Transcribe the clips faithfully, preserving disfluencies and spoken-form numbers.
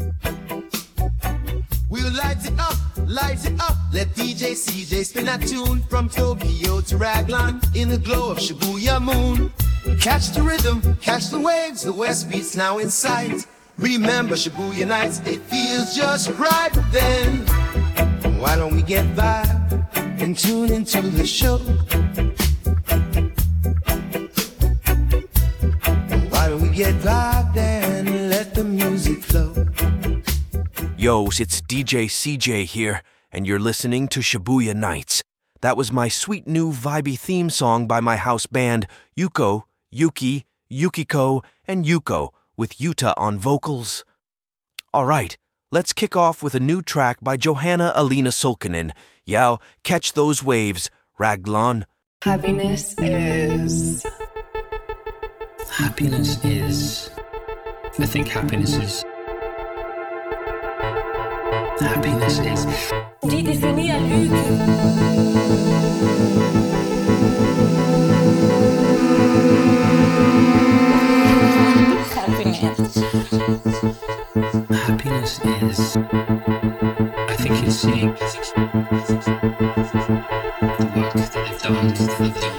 We'll light it up, light it up. Let D J C J spin a tune from Tokyo to Raglan in the glow of Shibuya moon. Catch the rhythm, catch the waves, the West Beat's now in sight. Remember Shibuya nights, it feels just right then. Why don't we get vibe and tune into the show? Why don't we get vibe then and let the music flow? Yo, it's D J C J here, and you're listening to Shibuya Nights. That was my sweet new vibey theme song by my house band, Yuko, Yuki, Yukiko, and Yuko, with Yuta on vocals. All right, let's kick off with a new track by Johanna Alina Sulkinen. Yao, catch those waves, Raglan. Happiness is... Happiness is... I think happiness is... Happiness is... Ridefinir lykke. Happiness. Happiness is... I think it's seeing the work that they've done for them.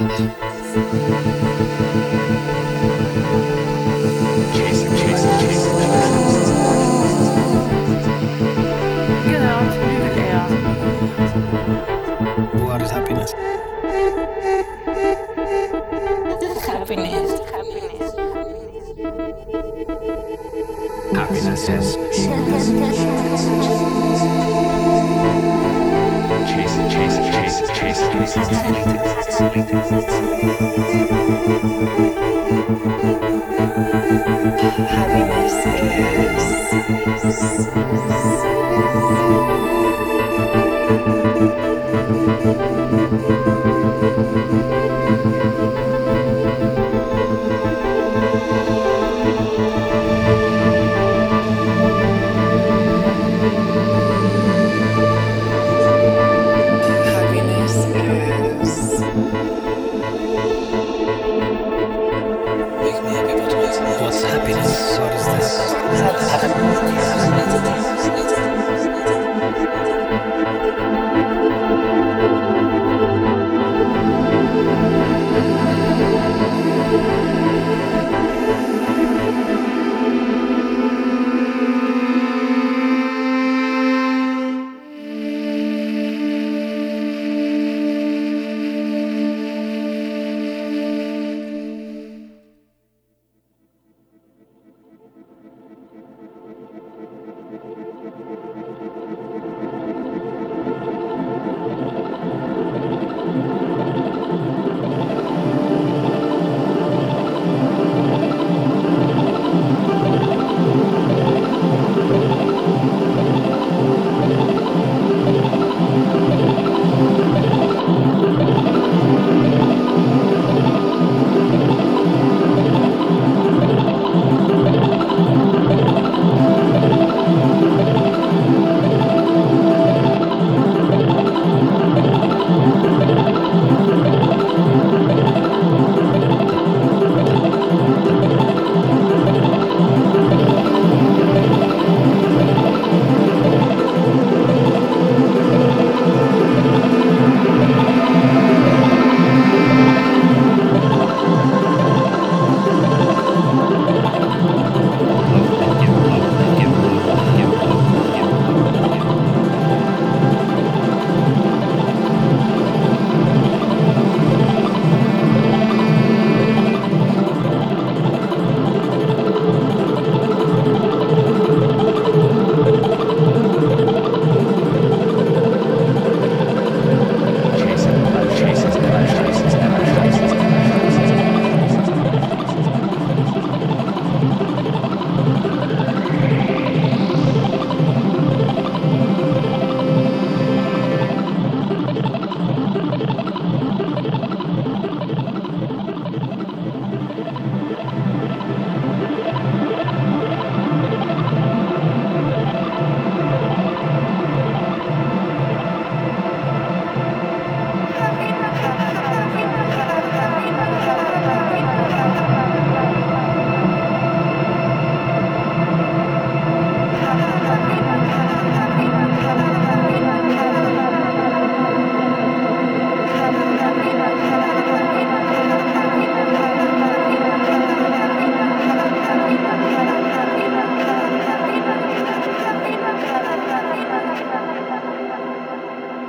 Chasing, chasing, chasing. Genau, flügel er. What is happiness? Happiness. Happiness. Happiness is... Chasing, chasing, chasing, chasing, chasing. Happiness What's happiness? What is this?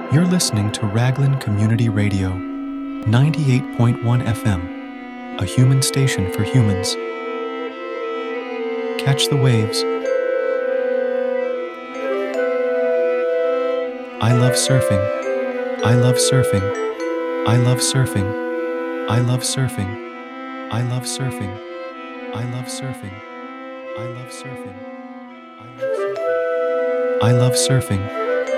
You're listening to Raglan Community Radio, ninety-eight point one F M, a human station for humans. Catch the waves. I love surfing. I love surfing. I love surfing. I love surfing. I love surfing. I love surfing. I love surfing. I love surfing.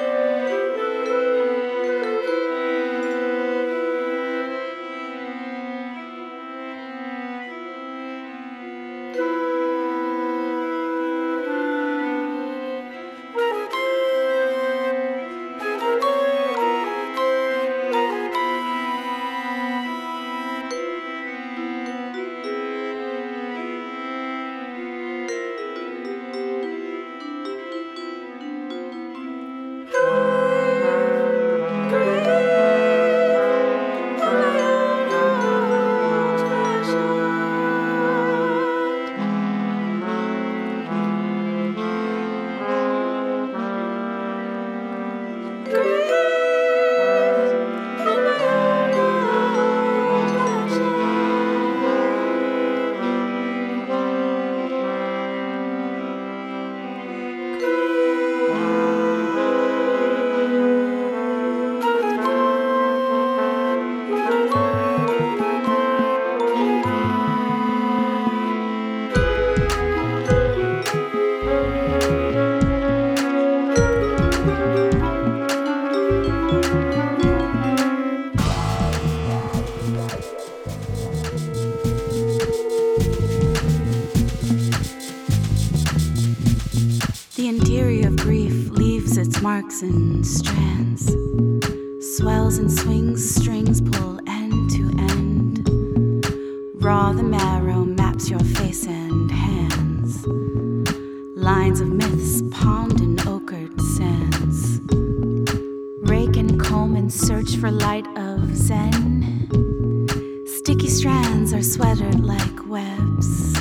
Marks and strands, swells and swings, strings pull end to end. Raw the marrow maps your face and hands. Lines of myths pond in ochred sands. Rake and comb and search for light of zen. Sticky strands are sweatered like webs,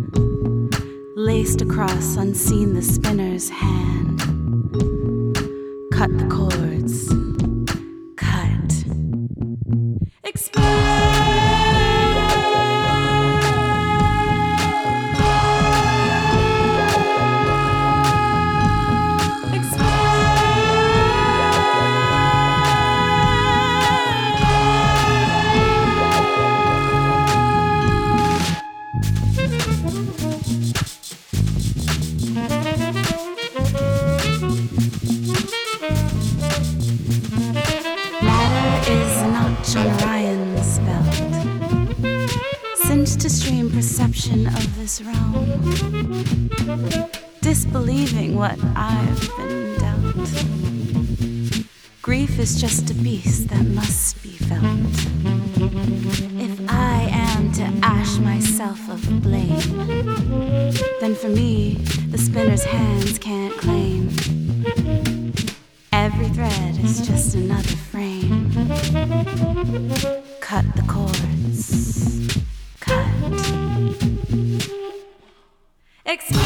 laced across unseen the spinner's hand. Cut the cords, cut, expand. To stream perception of this realm, disbelieving what I've been dealt. Grief is just a beast that must be felt. If I am to ash myself of blame, then for me the spinner's hands can't claim. Every thread is just another frame. Cut the cords. Excuse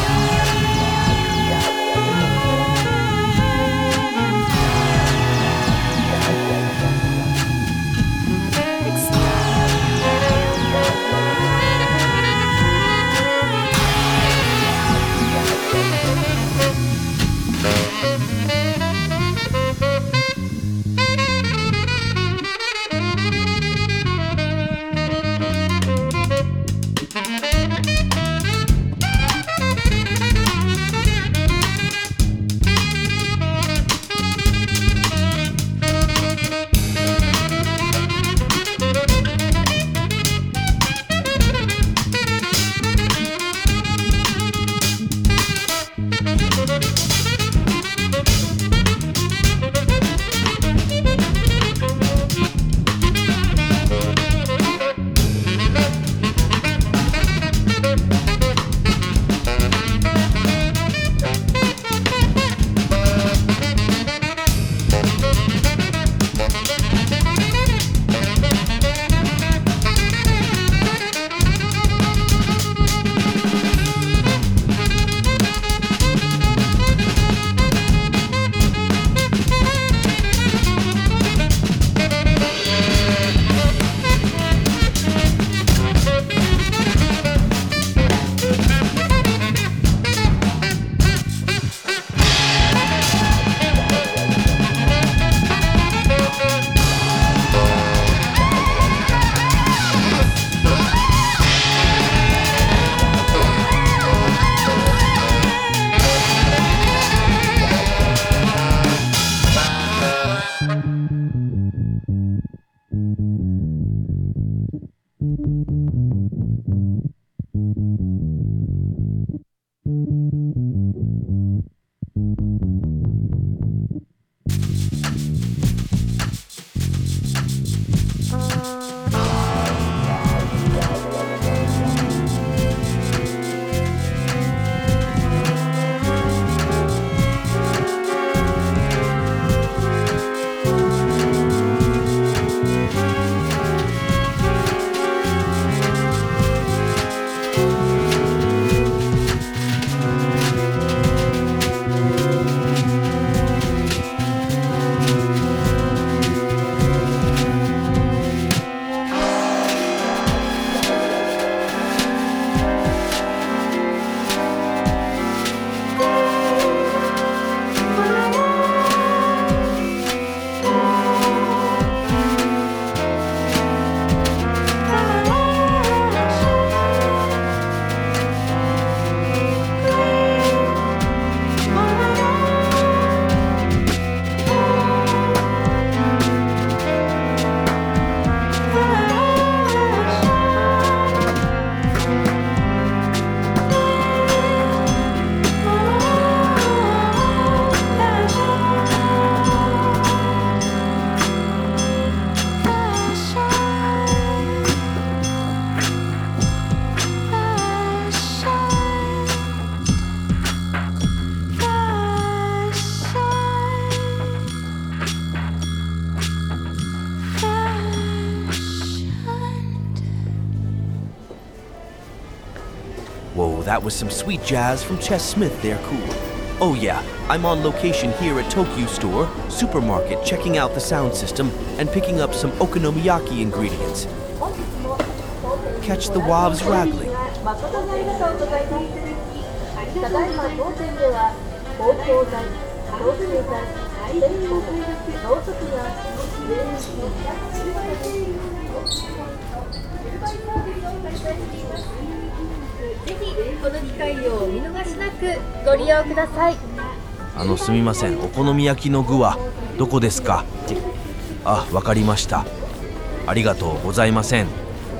that was some sweet jazz from Chess Smith there, cool. Oh yeah, I'm on location here at Tokyo Store, supermarket, checking out the sound system and picking up some okonomiyaki ingredients. Catch the waves rattling. 誠にありがとうございます。ただいま当店では芳香剤、抗生剤、洗浄剤、ろうそくや電子のぜひこの機会をお見逃しなくご利用ください。 あのすみません、お好み焼きの具はどこですか？あ、わかりました。ありがとうございません。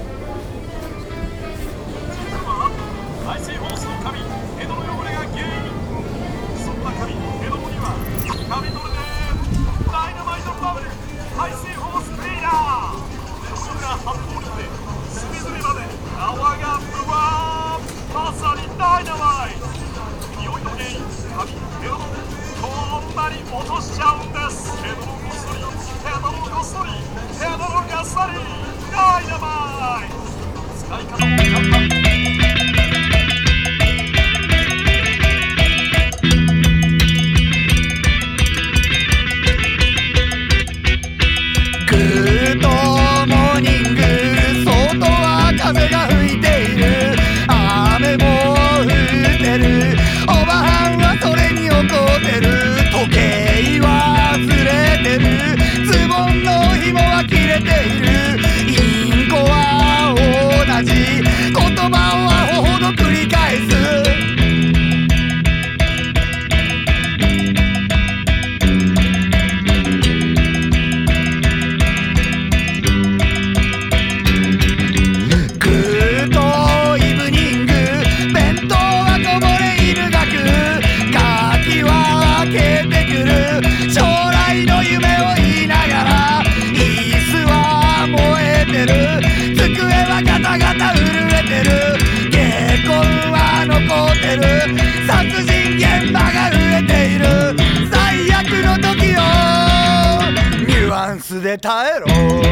で耐えろ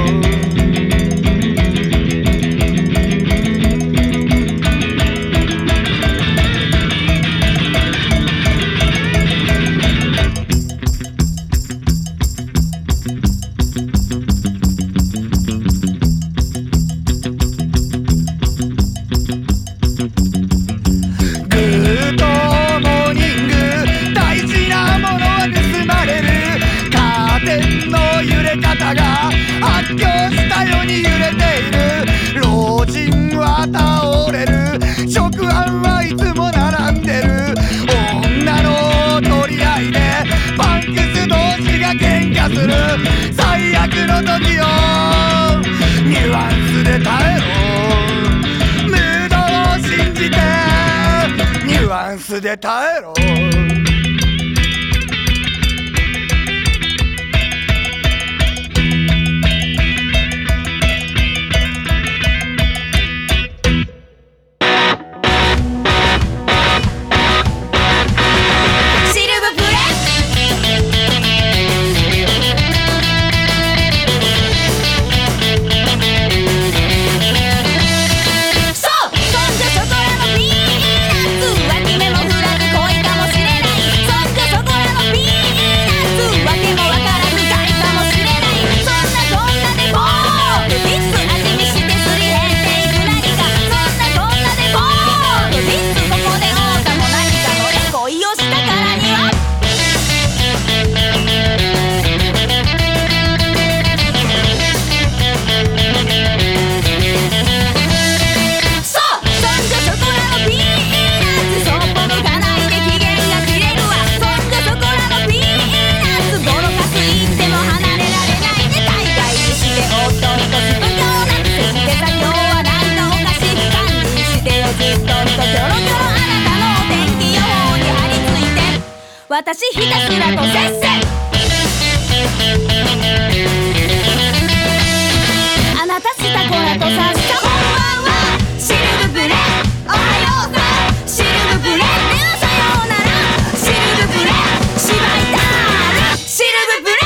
最悪の時をニュアンスで耐えろムードを信じてニュアンスで耐えろ私ひたすらとせっせあなたした子らとさっさこんばんはシルブプレおはようさシルブプレではさようならシルブプレ芝居タールシルブプレ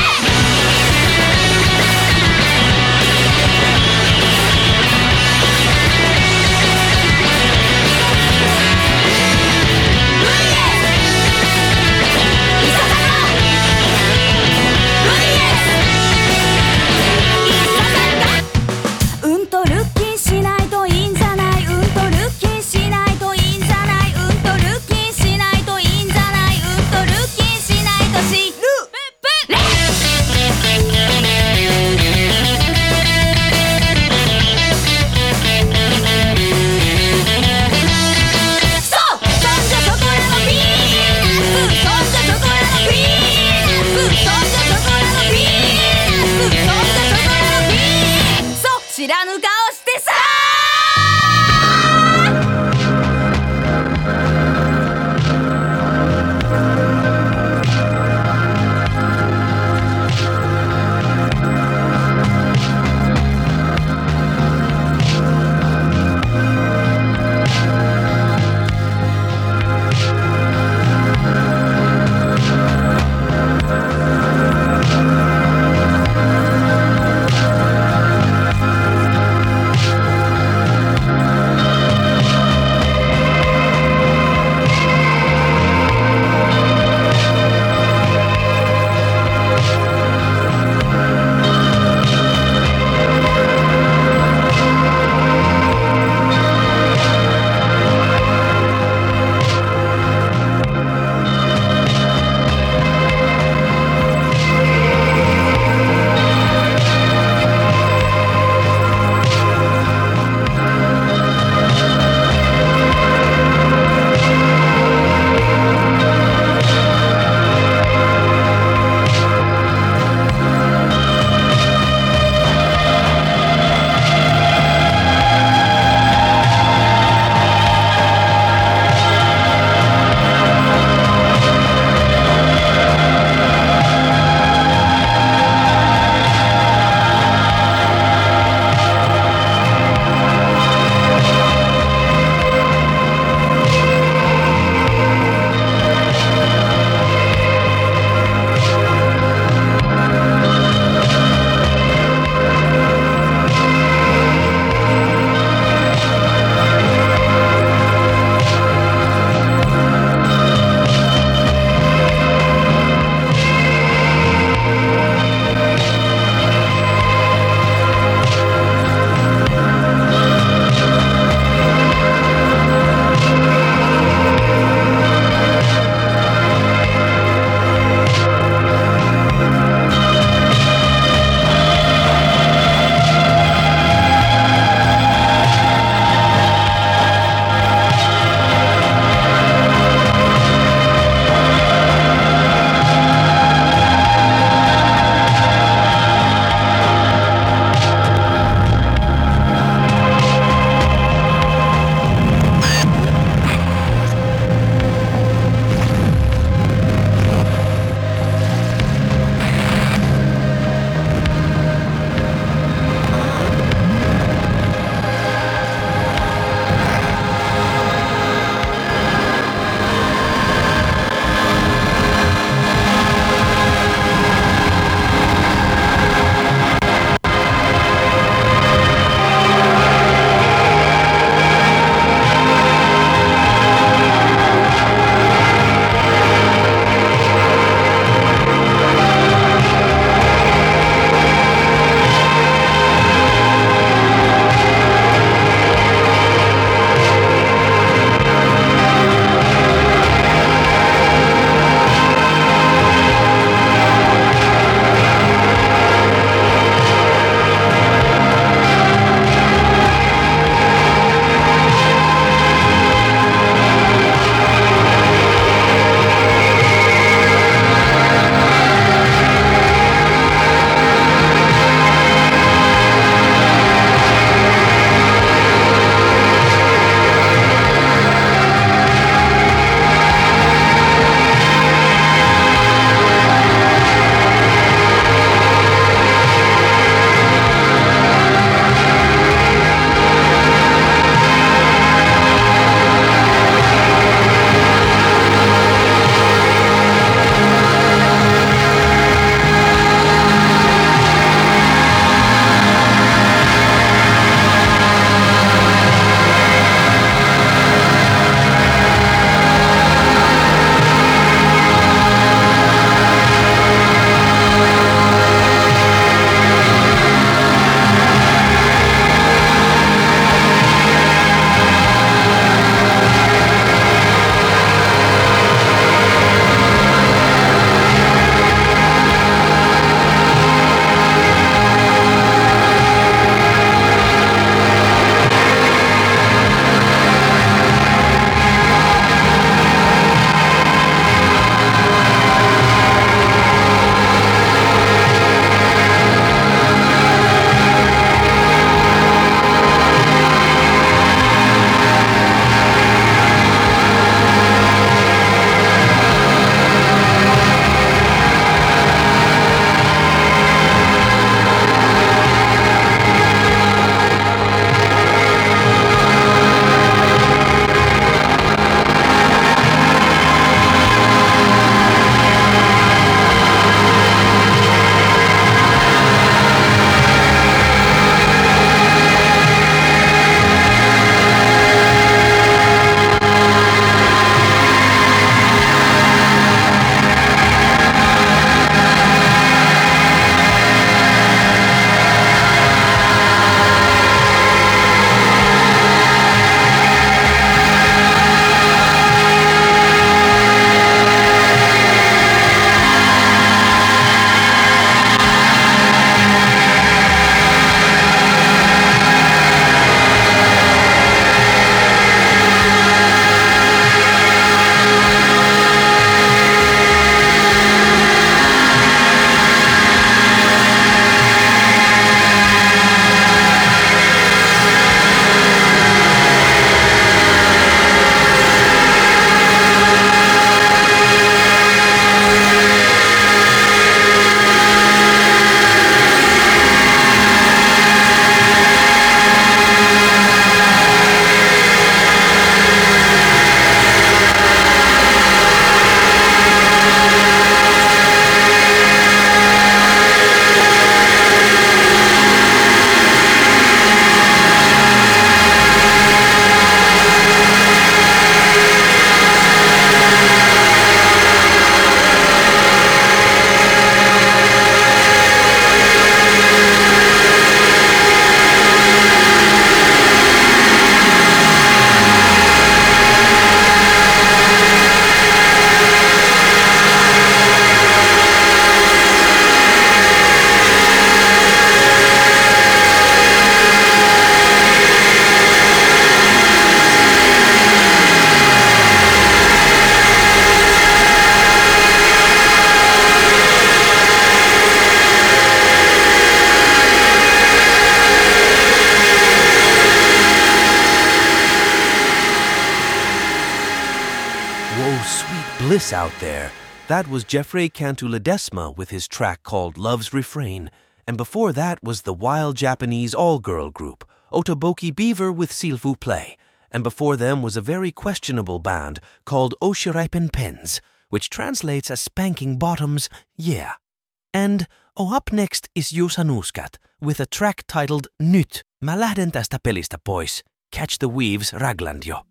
this out there. That was Jeffrey Cantu Ledesma with his track called Love's Refrain. And before that was the wild Japanese all-girl group, Otoboki Beaver with S'il vous plaît. And before them was a very questionable band called Oshiripen Pens, which translates as spanking bottoms, yeah. And, oh, up next is Juusa Nuuskat with a track titled Nyt. Mä lähden tästä pelistä pois. Catch the Weaves, Ragland jo.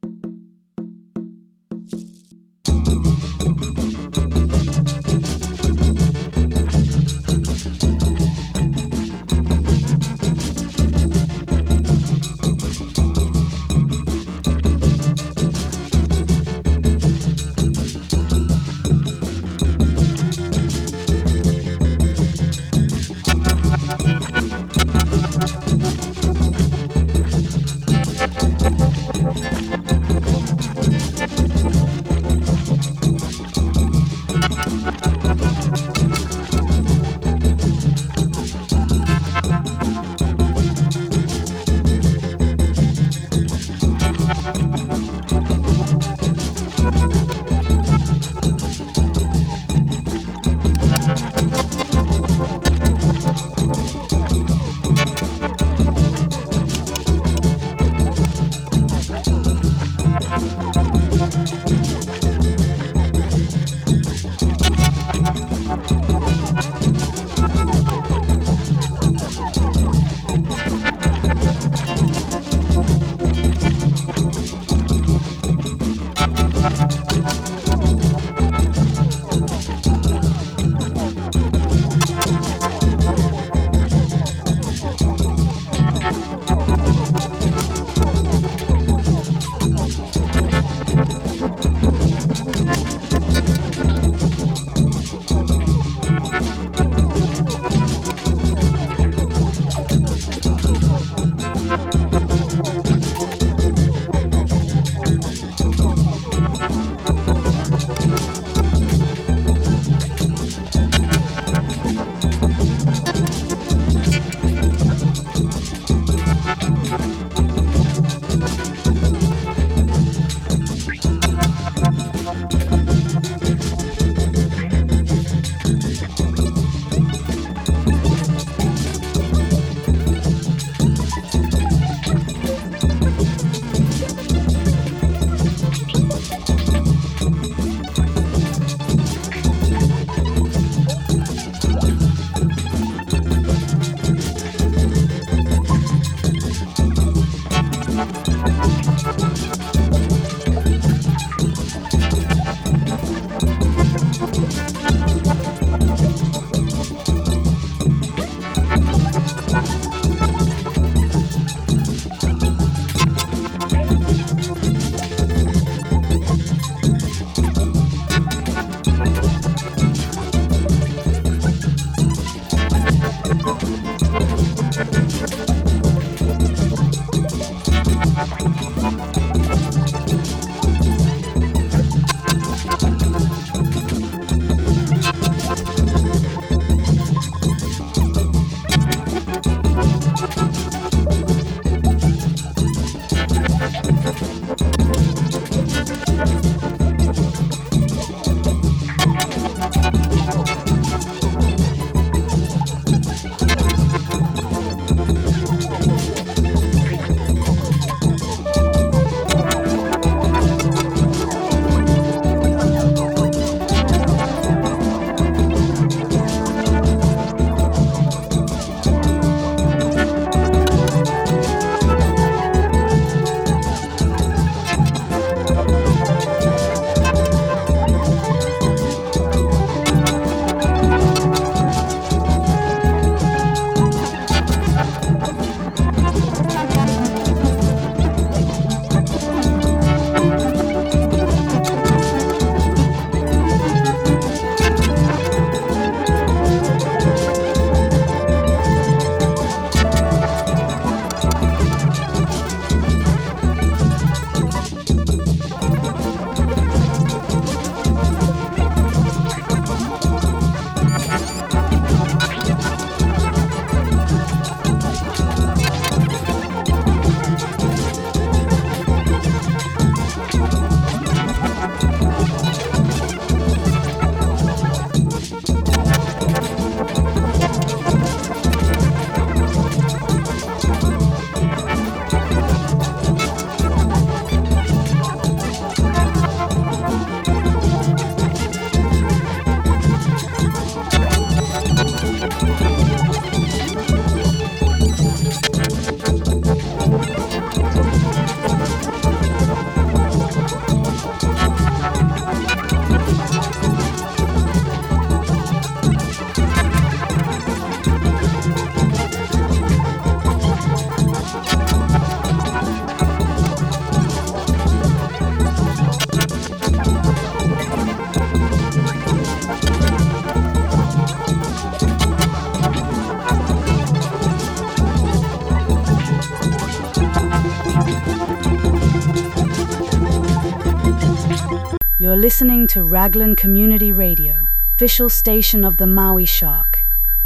You're listening to Raglan Community Radio, official station of the Maui Shark.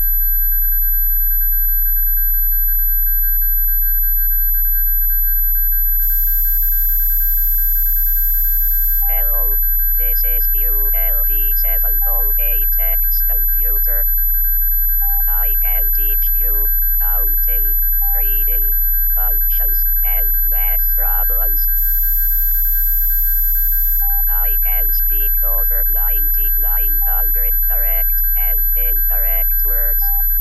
Hello, this is U L P seven oh eight X computer. I can teach you counting, reading, functions, and math problems. I can speak over ninety-nine hundred correct and incorrect words.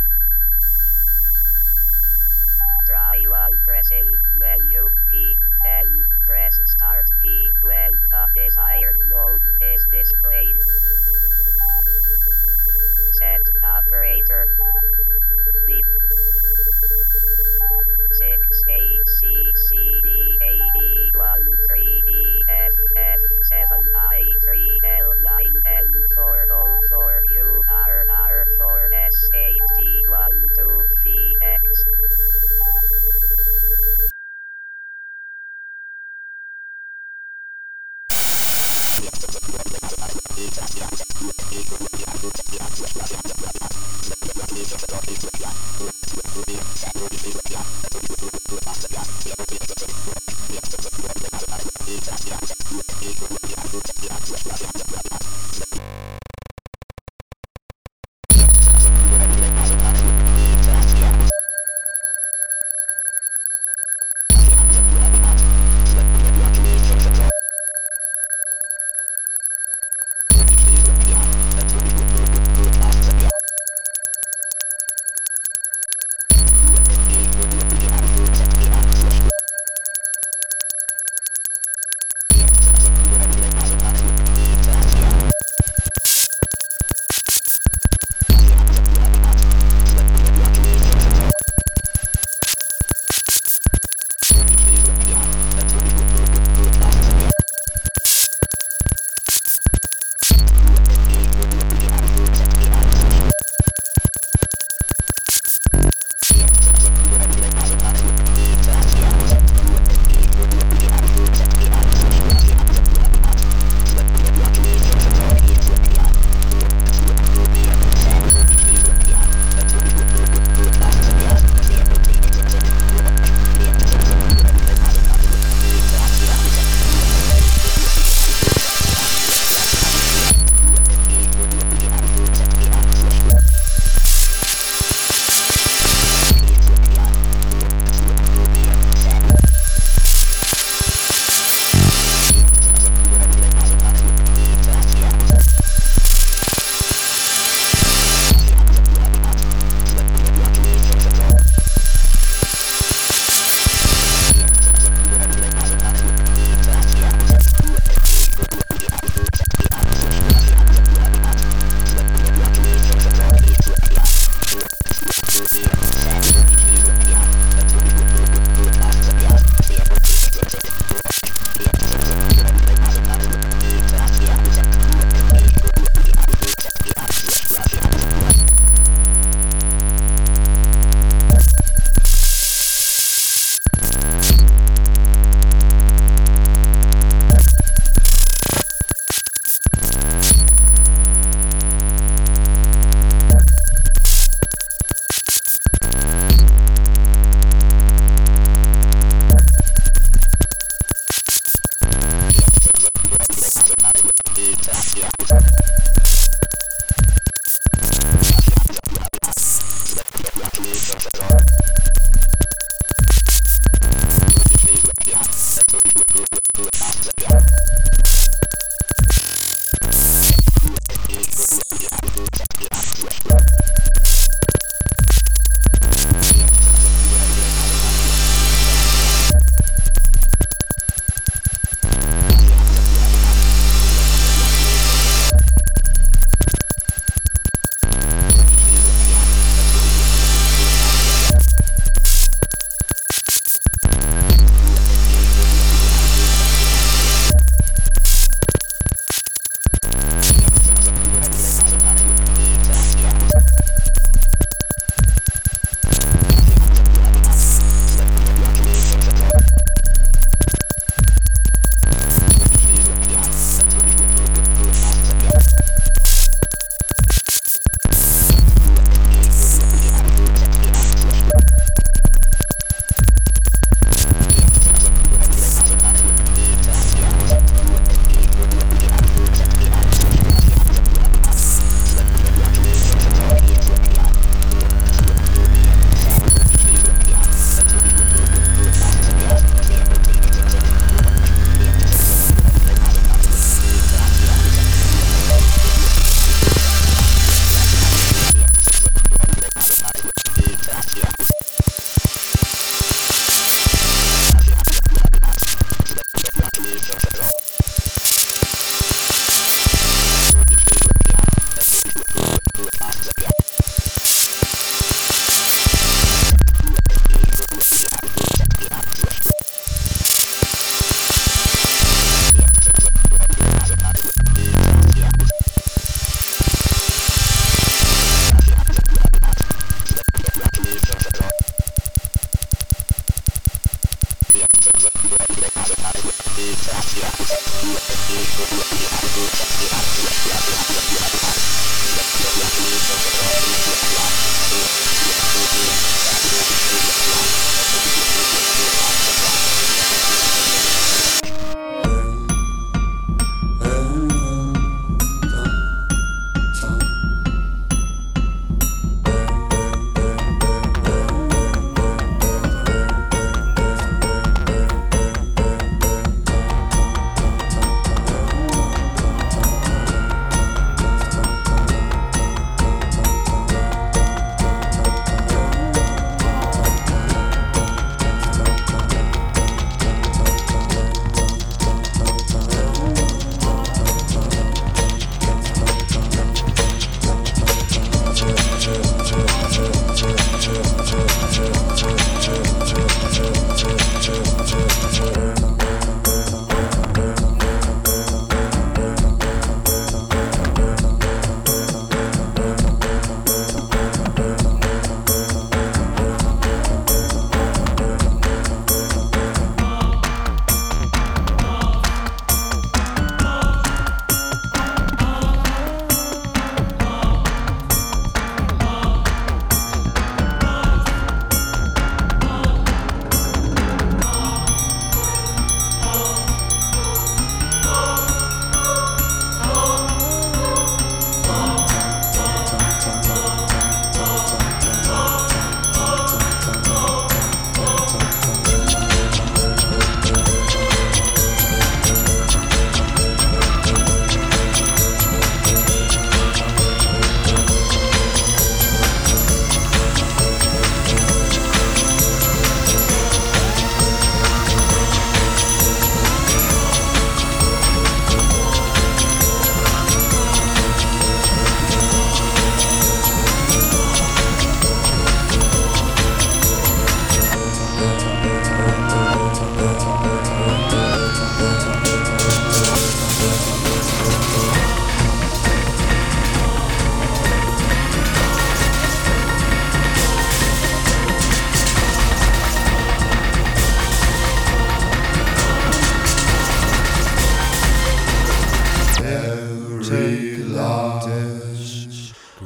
Try one pressing menu P, then press start P when the desired mode is displayed. Set operator. Beep. six A C C D A E one three E F F seven I three L nine N four O four U R R four S eight T one two V X.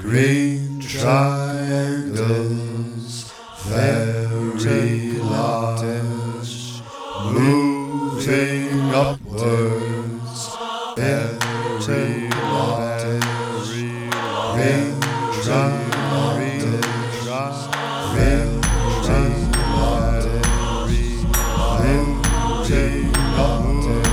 green triangles, very large, moving upwards, very large, green triangles, very large, moving upwards.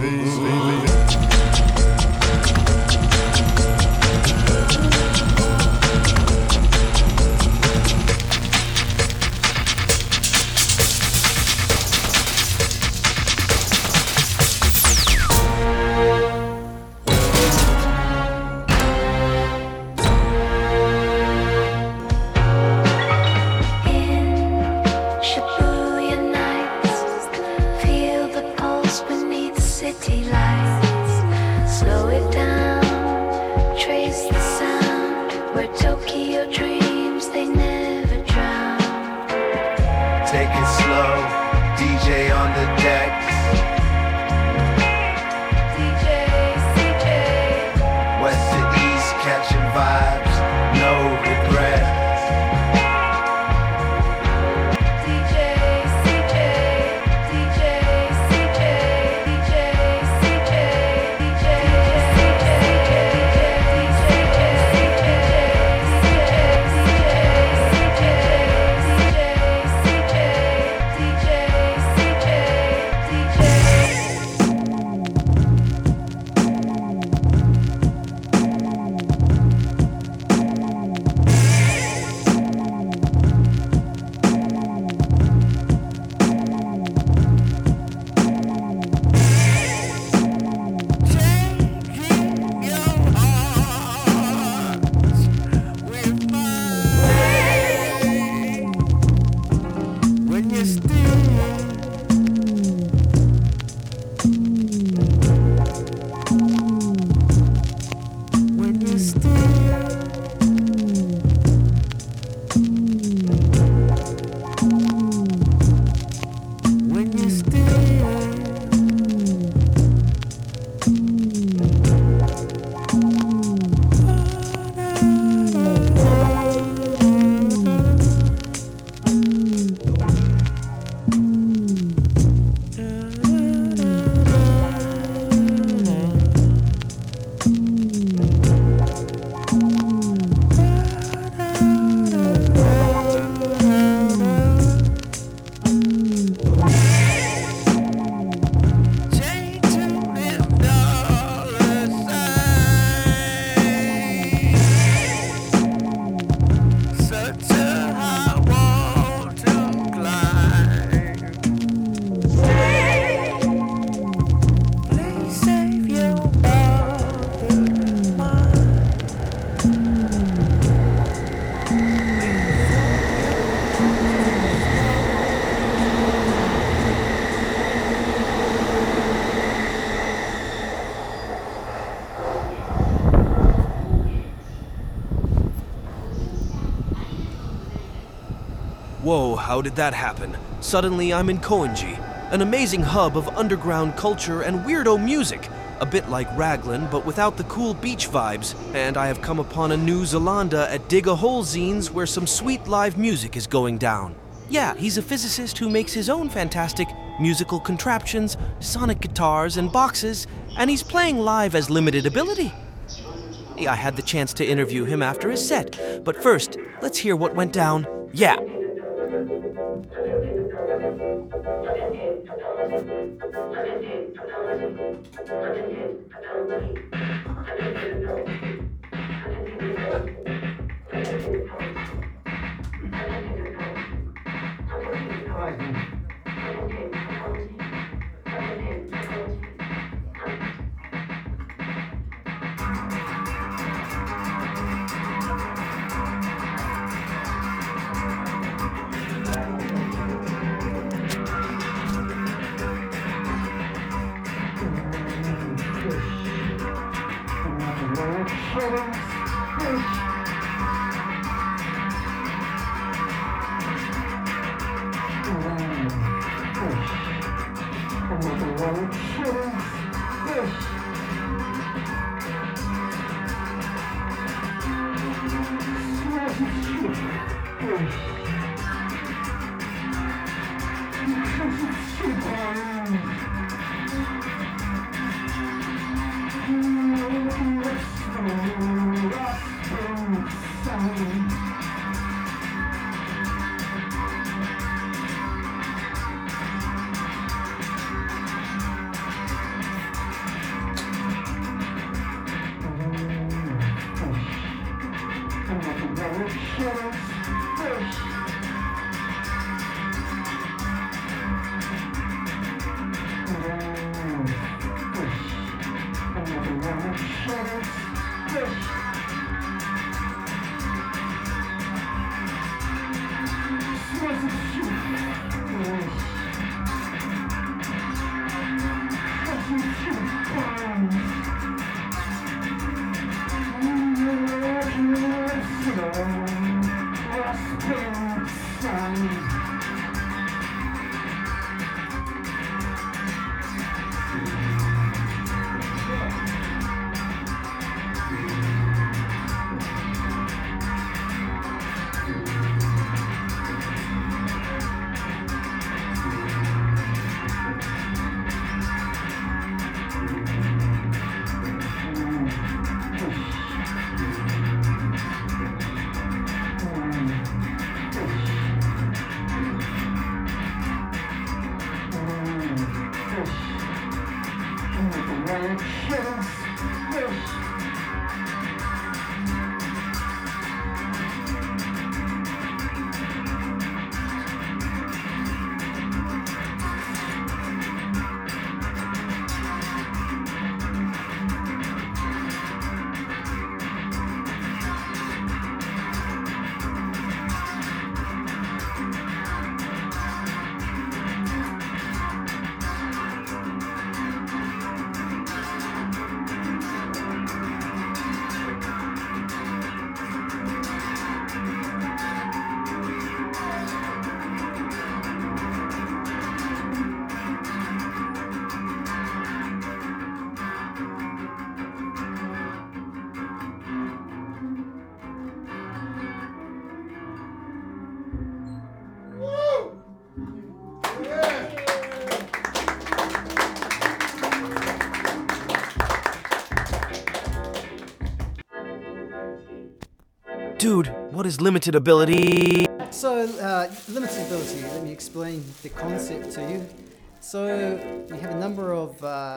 Shibuya nights, feel the pulse beneath city lights. Slow it down, trace the sound where Tokyo dreams they never drown. Take it slow, D J on the decks. D J, C J, West to east, catching vibes, no regret. D J, C J, D J, C J, D J, C J, D J, C J, Whoa, how did that happen? Suddenly I'm in Koenji, an amazing hub of underground culture and weirdo music. A bit like Raglan, but without the cool beach vibes. And I have come upon a new Zalanda at Dig a Hole Zines where some sweet live music is going down. Yeah, he's a physicist who makes his own fantastic musical contraptions, sonic guitars, and boxes, and he's playing live as limited ability. I had the chance to interview him after his set, but first, let's hear what went down. Yeah. Dude, what is limited ability? So, uh, limited ability, let me explain the concept to you. So, we have a number of uh,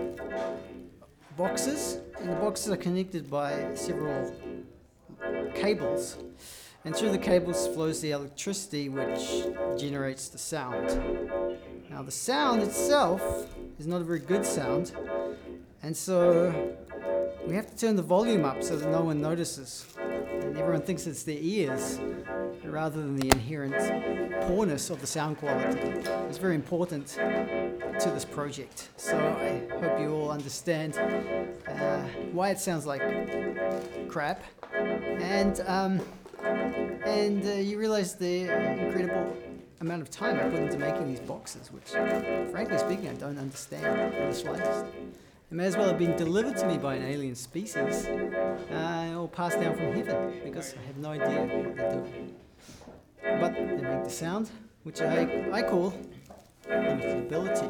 boxes, and the boxes are connected by several cables. And through the cables flows the electricity which generates the sound. Now, the sound itself is not a very good sound, and so we have to turn the volume up so that no one notices. And everyone thinks it's their ears rather than the inherent poorness of the sound quality. It's very important to this project. So I hope you all understand uh, why it sounds like crap. And um, and uh, you realize the incredible amount of time I put into making these boxes, which, frankly speaking, I don't understand in the slightest. It may as well have been delivered to me by an alien species uh, or passed down from heaven, because I have no idea what they're doing. But they make the sound, which I, I call limited ability.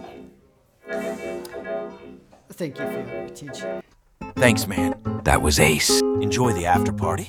Thank you for your attention. Thanks, man. That was ace. Enjoy the after party.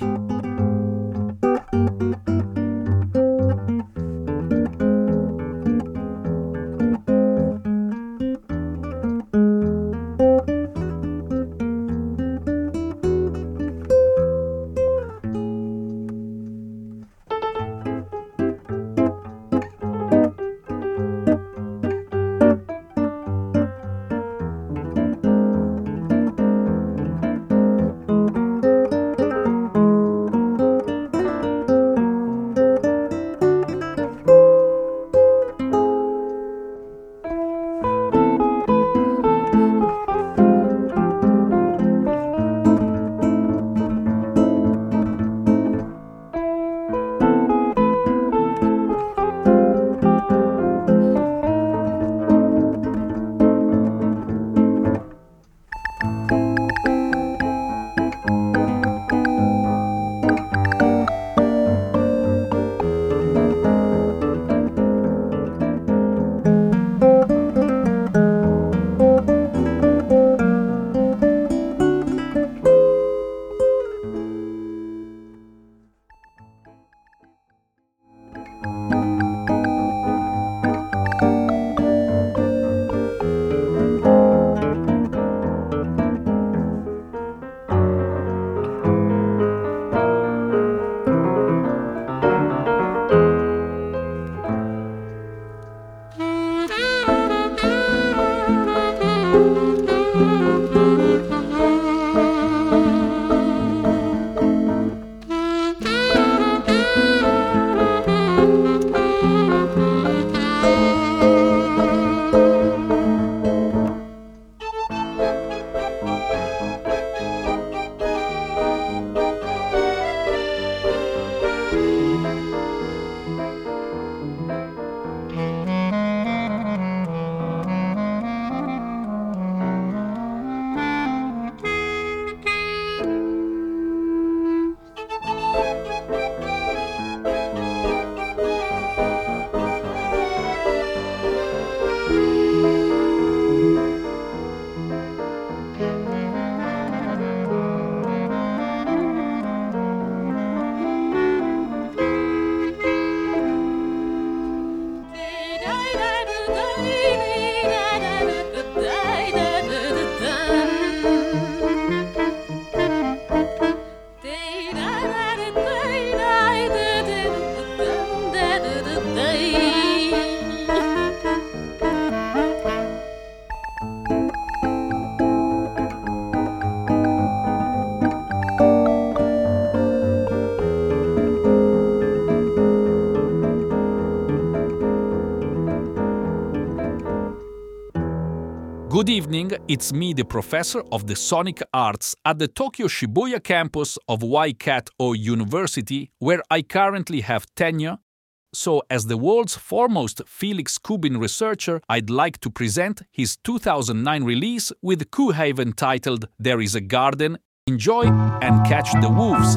Good evening, it's me, the professor of the Sonic Arts at the Tokyo Shibuya campus of Y C A T O University, where I currently have tenure. So, as the world's foremost Felix Kubin researcher, I'd like to present his two thousand nine release with Kuhaven titled There is a Garden. Enjoy and catch the wolves.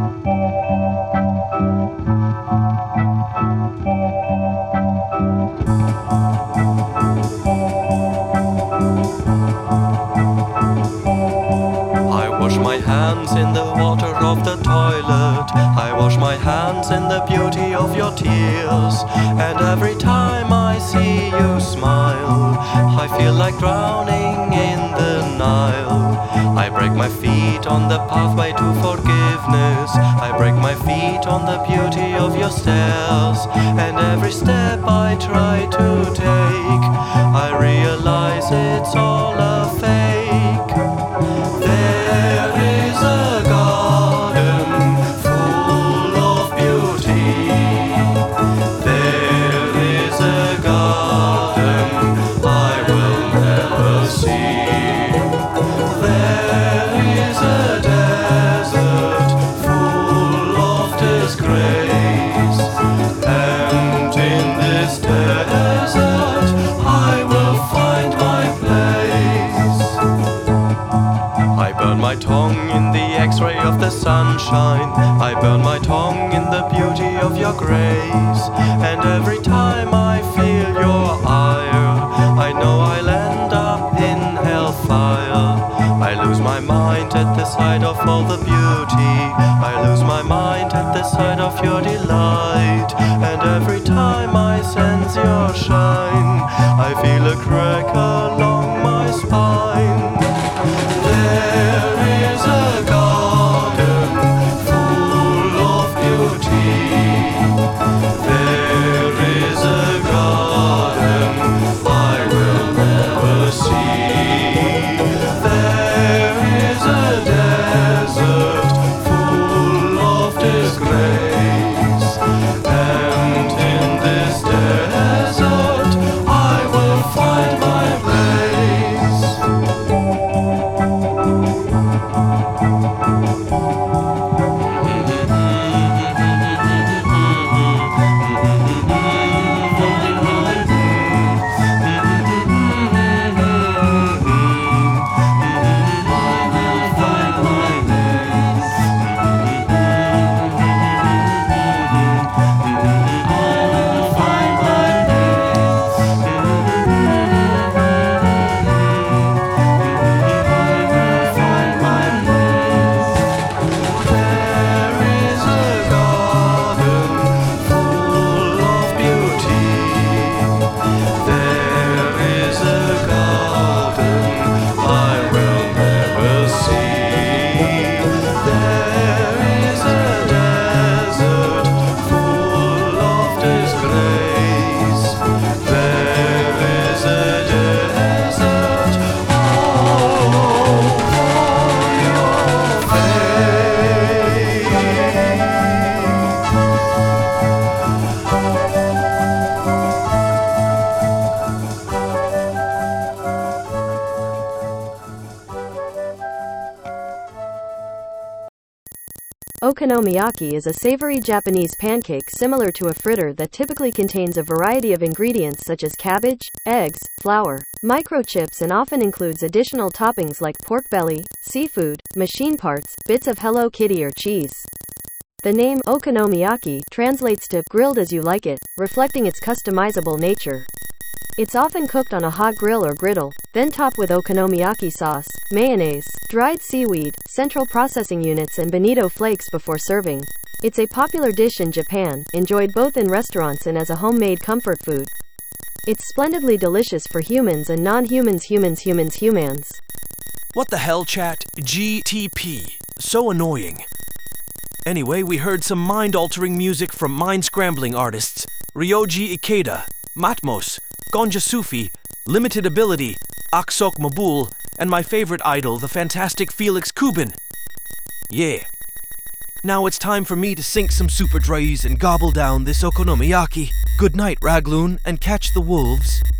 I wash my hands in the water of the toilet. I wash my hands in the beauty of your tears. And every time I see you smile, I feel like drowning in the Nile. I break my feet on the pathway to forgiveness. I break my feet on the beauty of your stairs. And every step I try to take, I realize it's all a fake. There is a garden full of beauty. There is a garden I will never see. There is a desert full of disgrace. And in this desert I will find my place. I burn my tongue in the X-ray of the sunshine. I burn my tongue in the beauty of your grace. And every time I feel your ire, I know I'll end up in hellfire. I lose my mind at the sight of all the beauty. I lose my mind at the sight of your delight. And every time I sense your shine, I feel a crack along my spine. There is a garden full of beauty. There is a garden I will never see. There is a desert full of disgrace. And in this desert I will find my place. Okonomiyaki is a savory Japanese pancake similar to a fritter that typically contains a variety of ingredients such as cabbage, eggs, flour, microchips, and often includes additional toppings like pork belly, seafood, machine parts, bits of Hello Kitty or cheese. The name okonomiyaki translates to grilled as you like it, reflecting its customizable nature. It's often cooked on a hot grill or griddle, then topped with okonomiyaki sauce, mayonnaise, dried seaweed, central processing units, and bonito flakes before serving. It's a popular dish in Japan, enjoyed both in restaurants and as a homemade comfort food. It's splendidly delicious for humans and non-humans. Humans, humans, humans. What the hell, chat? G T P. So annoying. Anyway, we heard some mind-altering music from mind-scrambling artists Ryoji Ikeda, Matmos, Gonja Sufi, Limited Ability, Aksok Mabul, and my favorite idol, the fantastic Felix Kubin. Yeah. Now it's time for me to sink some super drays and gobble down this okonomiyaki. Good night, Ragloon, and catch the wolves.